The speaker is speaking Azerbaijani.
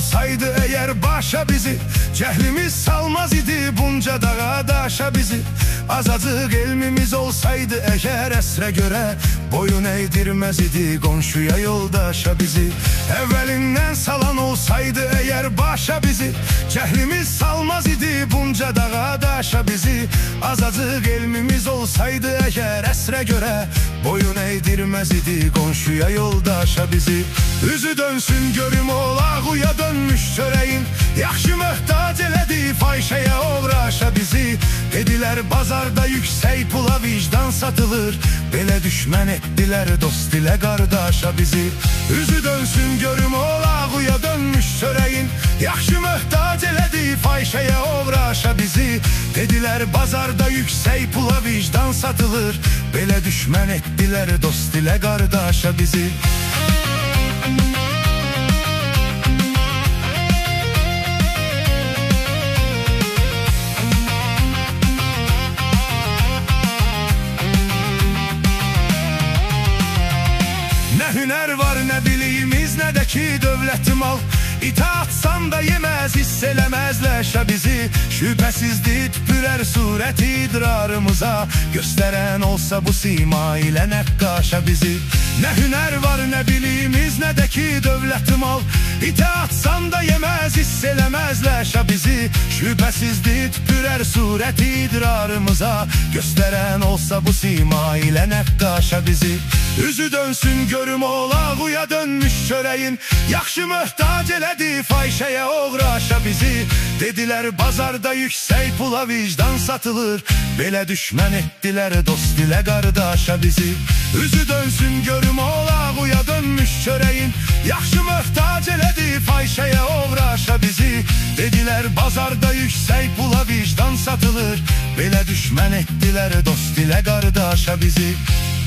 olsaydı eğer başa bizi, cehlimiz salmaz idi bunca dağa daşa bizi. Azacık elmimiz olsaydı eğer esre göre, boyun eğdirmez idi komşuya yoldaşa bizi. Evvelinden salan olsaydı eğer başa bizi, cehlimiz salmaz idi bunca dağa daşa bizi. Azacık elmimiz olsaydı eğer esre göre, boyun eğdirmez idi komşuya yoldaşa bizi. Üzü dönsün görüm olağuya dönmüş çöreğin, yaxşı möhtac elədi fayşeye uğraşa bizi. Dediler bazarda yüksek pula vicdan satılır, belə düşmən etdiler dost ile kardeşa bizi. Üzü dönsün görüm olağuya dönmüş çöreğin, yaxşı möhtac elədi fayşeye uğraşa bizi. Dediler bazarda yüksek pula vicdan satılır, belə düşmən etdiler dost ile kardeşa bizi. Ne hüner var ne biliyimiz ne de ki dövleti mal, İtaatsan da yemez hisselemezleşe bizi. Şüphesizdir pürer sureti idrarımıza, gösteren olsa bu sima ile nekkaşa bizi. Ne hüner var ne biliyimiz ne de ki dövleti mal, İtaatsan da yemez hisselemezleşe bizi. Şüphesizdir pürer sureti idrarımıza, gösteren olsa bu sima ile nekkaşa bizi. Üzü dönsün görüm olağuya dönmüş çöreğin, yaxşı möhtac elədi fayşeye uğraşa bizi. Dediler bazarda yüksek pula vicdan satılır, belə düşmən etdiler dost ile kardeşa bizi. Üzü dönsün görüm olağuya dönmüş çöreğin, yaxşı möhtac elədi fayşeye uğraşa bizi. Dediler bazarda yüksek pula vicdan satılır, belə düşmən etdiler dost ile kardeşa bizi.